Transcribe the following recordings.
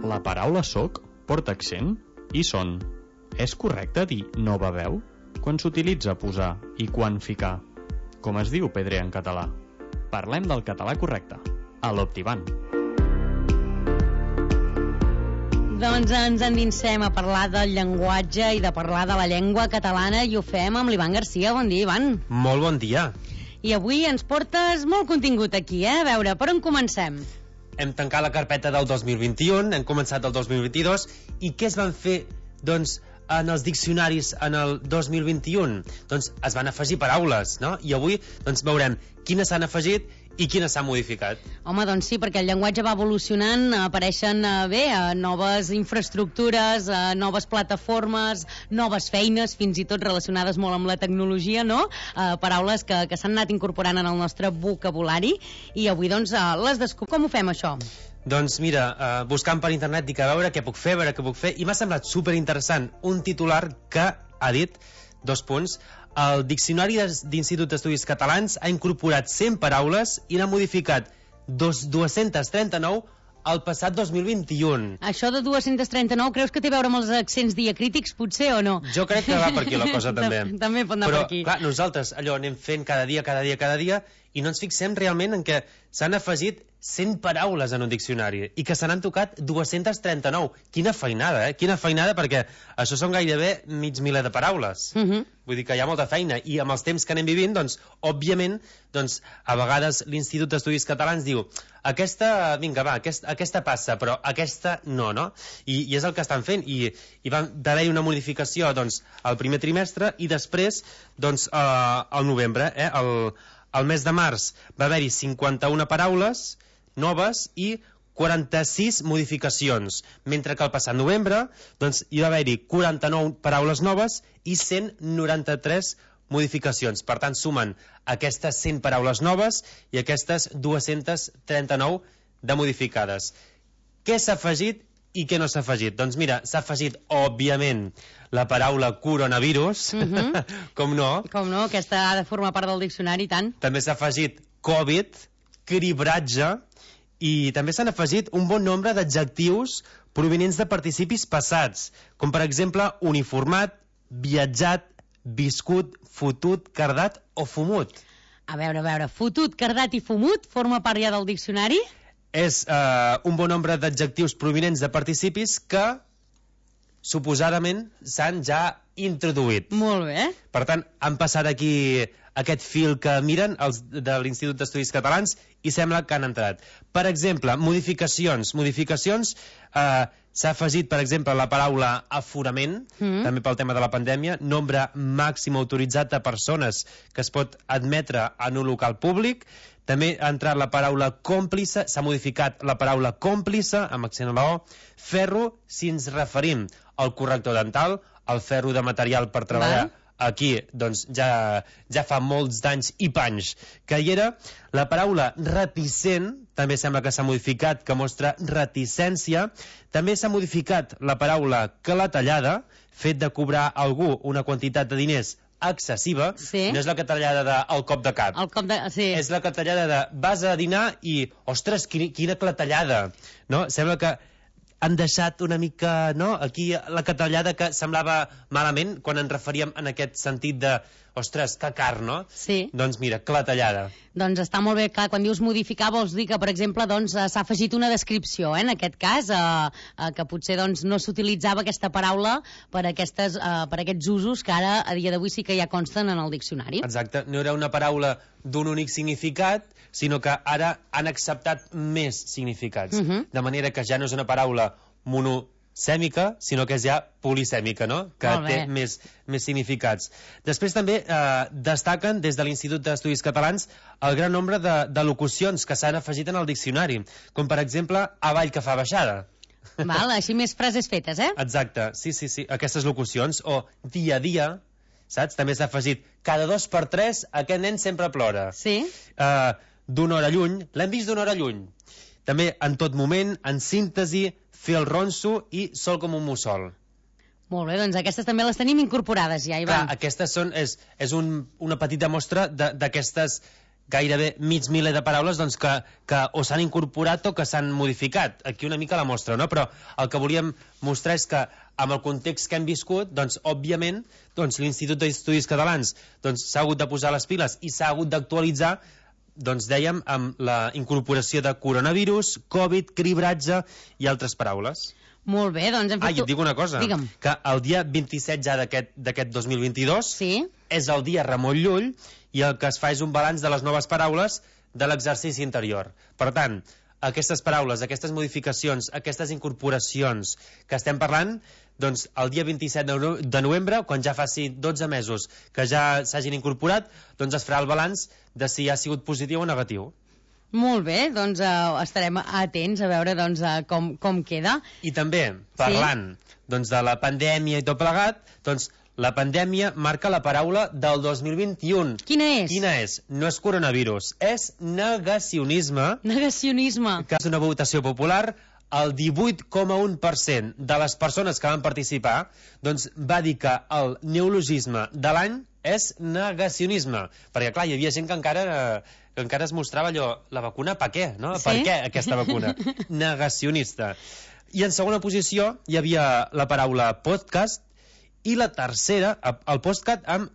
La paraula soc porta accent i son. És correcte dir no beveu? Quan s'utilitza posar i quan ficar? Com es diu pedrer en català? Parlem del català correcte, a l'Optiban. Doncs ens endinsem a parlar del llenguatge i de parlar de la llengua catalana i ho fem amb l'Ivan Garcia. Bon dia, Ivan. Molt bon dia. I avui ens portes molt contingut aquí, A veure, per on comencem? Hem tancat la carpeta del 2021, hem començat el 2022, i què es van fer, doncs, en els diccionaris en el 2021? Doncs es van afegir paraules, no? I avui, doncs, veurem quines s'han afegit i quines s'han modificat. Home, doncs sí, perquè el llenguatge va evolucionant, apareixen noves infraestructures, noves plataformes, noves feines, fins i tot relacionades molt amb la tecnologia, no? Paraules que s'han anat incorporant en el nostre vocabulari, i avui, doncs, les descobrim. Com ho fem, això? Doncs mira, buscant per internet dic a veure què puc fer, i m'ha semblat superinteressant un titular que ha dit, 2 punts, el Diccionari d'Institut d'Estudis Catalans ha incorporat 100 paraules i n'ha modificat 239 el passat 2021. Això de 239 creus que té a veure amb els accents diacrítics, potser, o no? Jo crec que va per aquí la cosa, també. També pot anar per aquí. Però, clar, nosaltres allò anem fent cada dia, i no ens fixem realment en què s'han afegit 100 paraules en un diccionari i que se n'han tocat 239. Quina feinada, Quina feinada, perquè això són gairebé mig miler de paraules. Vull dir que hi ha molta feina, i amb els temps que anem vivint, doncs, òbviament, doncs, a vegades l'Institut d'Estudis Catalans diu aquesta, vinga, va, aquesta passa, però aquesta no, no? I és el que estan fent, i va d'haver-hi una modificació, doncs, al primer trimestre, i després, doncs, al novembre, al mes de març va haver-hi 51 paraules noves i 46 modificacions, mentre que el passat novembre, doncs, hi va haver-hi 49 paraules noves i 193 modificacions. Per tant, sumen aquestes 100 paraules noves i aquestes 239 de modificades. Què s'ha afegit i què no s'ha afegit? Doncs mira, s'ha afegit, òbviament, la paraula coronavirus, com no. Com no, aquesta ha de formar part del diccionari, tant. També s'ha afegit Covid, cribratge, i també s'han afegit un bon nombre d'adjectius provinents de participis passats, com per exemple uniformat, viatjat, viscut, fotut, cardat o fumut. A veure, fotut, cardat i fumut forma part ja del diccionari? És un bon nombre d'adjectius provinents de participis que suposadament s'han ja introduït. Molt bé. Per tant, han passat aquí aquest fil que miren els de l'Institut d'Estudis Catalans i sembla que han entrat. Per exemple, modificacions. S'ha afegit, per exemple, la paraula aforament, també pel tema de la pandèmia, nombre màxim autoritzat de persones que es pot admetre en un local públic. També ha entrat la paraula còmplice, s'ha modificat la paraula còmplice, amb accent a la O. Ferro, si ens referim al corrector dental, el ferro de material per treballar. Aquí, doncs, ja fa molts d'anys i panys que hi era. La paraula reticent també sembla que s'ha modificat, que mostra reticència. També s'ha modificat la paraula clatellada, fet de cobrar a algú una quantitat de diners excessiva. Sí. No és la clatellada del cop de cap. Sí. És la clatellada de vas a dinar i, ostres, quina clatellada, no? Sembla que han deixat una mica, no?, aquí la clatellada que semblava malament quan ens referíem en aquest sentit de, ostres, que car, no? Sí. Doncs mira, clatellada. Doncs està molt bé, clar, quan dius modificar vols dir que, per exemple, doncs, s'ha afegit una descripció, en aquest cas, que potser doncs, no s'utilitzava aquesta paraula per aquests usos que ara, a dia d'avui, sí que ja consten en el diccionari. Exacte, no era una paraula d'un únic significat, sinó que ara han acceptat més significats. De manera que ja no és una paraula monosèmica, sinó que és ja polisèmica, no? Que té més significats. Després també destaquen des de l'Institut d'Estudis Catalans el gran nombre de locucions que s'han afegit en el diccionari, com per exemple avall que fa baixada. Val, així més frases fetes, Exacte, sí, aquestes locucions, o dia a dia, saps? També s'ha afegit cada 2 per 3 aquest nen sempre plora. Sí. D'una hora lluny, l'hem vist d'una hora lluny. També en tot moment, en síntesi, fer el ronso i sol com un mussol. Molt bé, doncs aquestes també les tenim incorporades ja, Ivan. Clar, aquestes són, és una petita mostra d'aquestes gairebé mig miler de paraules doncs, que o s'han incorporat o que s'han modificat. Aquí una mica la mostra, no? Però el que volíem mostrar és que amb el context que hem viscut, doncs, òbviament, doncs, l'Institut d'Estudis Catalans doncs, s'ha hagut de posar les piles i s'ha hagut d'actualitzar, doncs, dèiem, amb la incorporació de coronavirus, Covid, cribratge i altres paraules. Molt bé, doncs hem fet... I et dic una cosa, Digue'm. que el dia 27 ja d'aquest 2022 Sí? és el dia Ramon Llull i el que es fa és un balanç de les noves paraules de l'exercici anterior. Per tant, aquestes paraules, aquestes modificacions, aquestes incorporacions que estem parlant, doncs el dia 27 de novembre, quan ja faci 12 mesos que ja s'hagin incorporat, doncs es farà el balanç de si ha sigut positiu o negatiu. Molt bé, doncs estarem atents a veure doncs, com queda. I també, parlant doncs, de la pandèmia i tot plegat, doncs la pandèmia marca la paraula del 2021. Quina és? Quina és? No és coronavirus, és negacionisme. Negacionisme. Que és una votació popular. El 18,1% de les persones que van participar doncs, va dir que el neologisme de l'any és negacionisme. Perquè, clar, hi havia gent que encara es mostrava allò, la vacuna per què? No? Sí? Per què aquesta vacuna? Negacionista. I en segona posició hi havia la paraula podcast i la tercera, el podcast, amb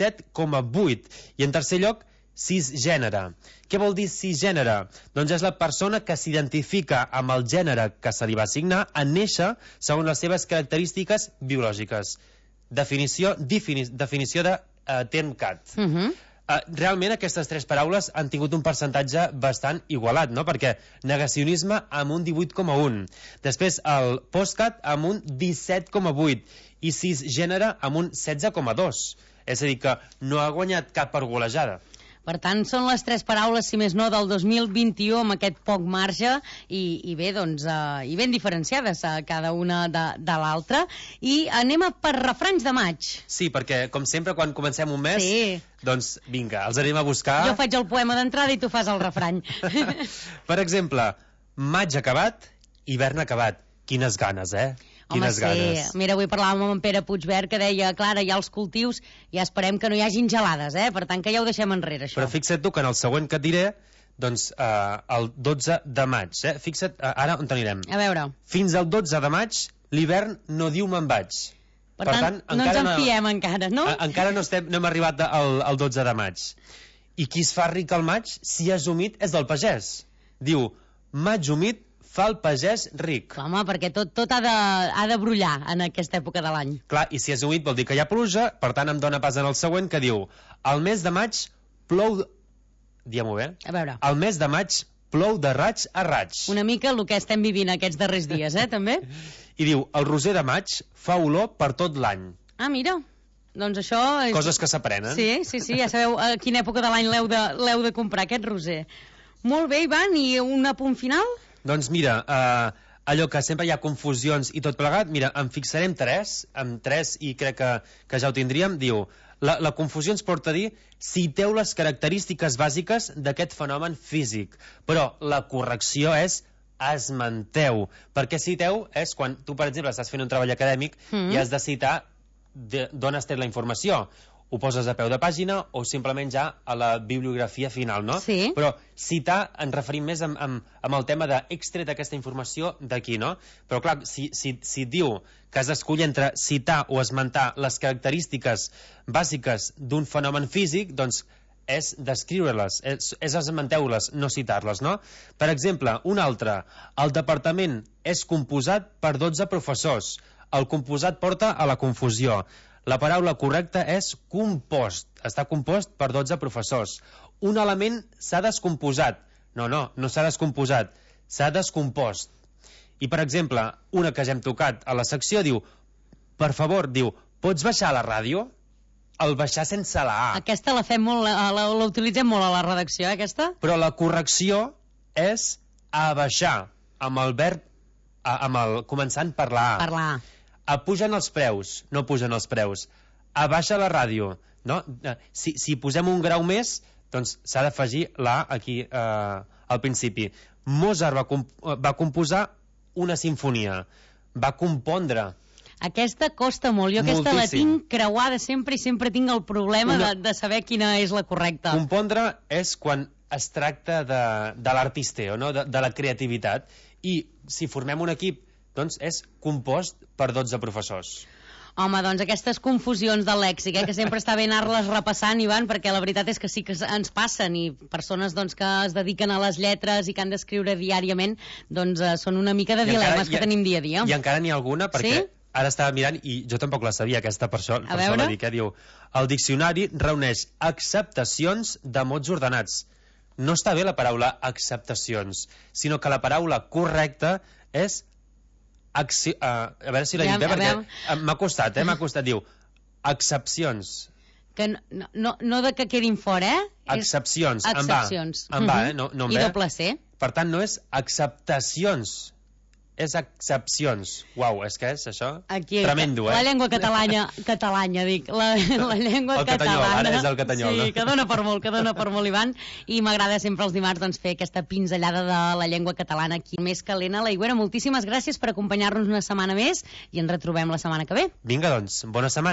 17,8. I en tercer lloc, cisgènere. Què vol dir cisgènere? Doncs és la persona que s'identifica amb el gènere que se li va assignar en néixer segons les seves característiques biològiques. Definició de TEMCAT. Realment aquestes tres paraules han tingut un percentatge bastant igualat, no? Perquè negacionisme amb un 18,1, després el postcat amb un 17,8 i cisgènere amb un 16,2. És a dir, que no ha guanyat cap per golejada. Per tant, són les tres paraules, si més no, del 2021, amb aquest poc marge, i bé, doncs, i ben diferenciades cada una de l'altra. I anem per refranys de maig. Sí, perquè, com sempre, quan comencem un mes, doncs, vinga, els anem a buscar. Jo faig el poema d'entrada i tu fas el refrany. Per exemple, maig acabat, hivern acabat. Quines ganes, eh? Quines ganes. Mira, avui parlàvem amb en Pere Puigverd, que deia, Clara, ja els cultius, ja esperem que no hi hagin gelades, per tant que ja ho deixem enrere, això. Però fixa't tu que en el següent que et diré, doncs, el 12 de maig, fixa't, ara on anirem? A veure. Fins al 12 de maig, l'hivern no diu me'n vaig. Per tant, no ens en fiem encara, no? Encara no hem arribat al 12 de maig. I qui es fa ric al maig, si és humit, és del pagès. Diu, maig humit fa el pagès ric. Home, perquè tot ha de brollar en aquesta època de l'any. Clar, i si és humit vol dir que hi ha pluja, per tant em dóna pas en el següent que diu, al mes de maig plou... Diguem-ho bé? A veure. Al mes de maig plou de raig a raig. Una mica el que estem vivint aquests darrers dies, també? I diu, el roser de maig fa olor per tot l'any. Ah, mira, doncs això... Coses que s'aprenen. Sí, ja sabeu a quina època de l'any l'heu de comprar, aquest roser. Molt bé, Ivan, i un apunt final? Doncs mira, allò que sempre hi ha confusions i tot plegat, mira, en fixarem amb tres i crec que ja ho tindríem, diu, la confusió ens porta a dir citeu les característiques bàsiques d'aquest fenomen físic, però la correcció és esmenteu, perquè citeu és quan tu, per exemple, estàs fent un treball acadèmic i has de citar d'on has tret la informació. Ho poses a peu de pàgina o simplement ja a la bibliografia final, no? Sí. Però citar ens referim més amb el tema d'extret aquesta informació d'aquí, no? Però clar, si diu que has d'escollir entre citar o esmentar les característiques bàsiques d'un fenomen físic, doncs és descriure-les, és esmenteu-les, no citar-les, no? Per exemple, un altre, el departament és composat per 12 professors. El composat porta a la confusió. La paraula correcta és compost. Està compost per 12 professors. Un element s'ha descomposat. No s'ha descomposat. S'ha descompost. I, per exemple, una que ja hem tocat a la secció diu, per favor, diu, pots baixar la ràdio? El baixar sense la A. Aquesta la fem molt, la utilitzem molt a la redacció, aquesta? Però la correcció és abaixar, amb el verb, començant per la A. Per la A. Pugen els preus, no pugen els preus. Abaixa la ràdio, no? Si posem un grau més, doncs s'ha d'afegir la A aquí al principi. Mozart va composar una simfonia, va compondre. Aquesta costa molt. Jo aquesta la Moltíssim. tinc creuada sempre i sempre tinc el problema de saber quina és la correcta. Compondre és quan es tracta de l'artisteo, no? de la creativitat, i si formem un equip, doncs és compost per 12 professors. Home, doncs aquestes confusions del lèxic, que sempre està bé anar-les repassant, Ivan, perquè la veritat és que sí que ens passen, i persones doncs, que es dediquen a les lletres i que han d'escriure diàriament, doncs són una mica de dilemes que tenim dia a dia. I encara n'hi ha alguna, perquè Sí? ara estava mirant, i jo tampoc la sabia, aquesta per això veure? la dic, diu, el diccionari reuneix acceptacions de mots ordenats. No està bé la paraula acceptacions, sinó que la paraula correcta és a veure si la dic bé, perquè m'ha costat, diu accepcions. Que no de que quedin fora, Accepcions, en Accepcions. va, no en I ve. doble C. Per tant, no és acceptacions, és accepcions. Uau, és que és això? Aquí, tremendo, La llengua catalana, dic. La llengua el catanyol, catalana. ara és el catanyol, sí, no? que dona per molt, Ivan. I m'agrada sempre els dimarts doncs, fer aquesta pinzellada de la llengua catalana aquí. Més que Helena Laigüera, moltíssimes gràcies per acompanyar-nos una setmana més i ens retrobem la setmana que ve. Vinga, doncs, bona setmana.